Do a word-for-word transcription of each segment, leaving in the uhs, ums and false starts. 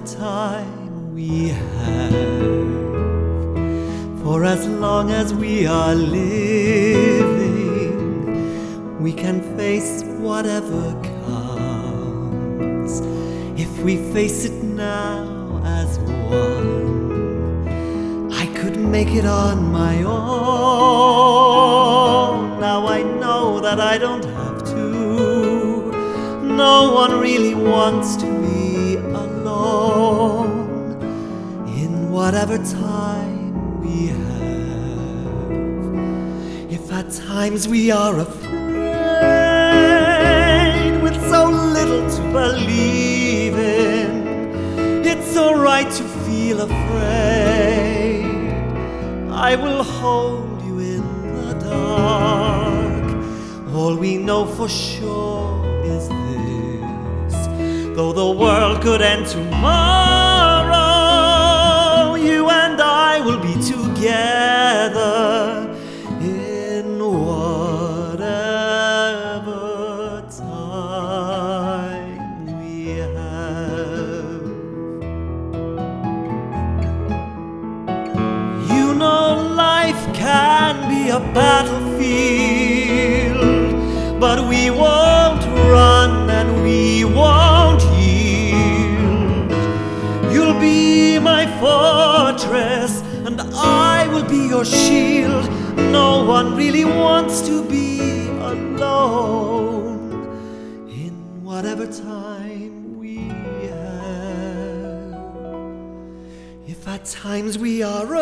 time we have. For as long as we are living, we can face whatever comes. If we face it now as one, I could make it on my own. Now I know that I don't have to. No one really wants to be alone in whatever time we have. If at times we are afraid with so little to believe in, it's alright to feel afraid. I will hold you in the dark. All we know for sure is this: though the world could end tomorrow, you and I will be together in whatever time we have. You know life can be a battlefield, but we won't run and we won't yield. You'll be my fortress and I will be your shield. No one really wants to be alone in whatever time we have. If at times we are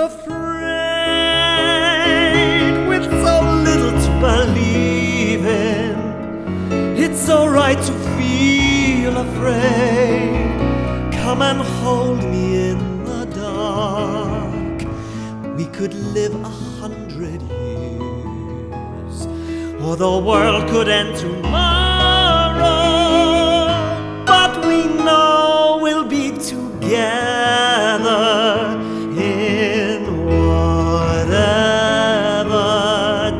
afraid with so little to believe in, it's alright to feel afraid. Come and hold me in the dark. We could live a hundred years, or the world could end tomorrow, but we know we'll be together in whatever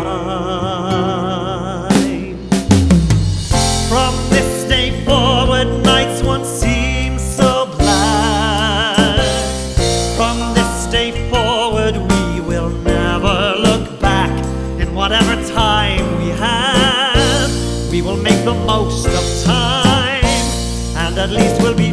time. From this day forward, nights won't seem so black. From this day forward, we will never look back. In whatever time we have, we will make the most of time, and at least we'll be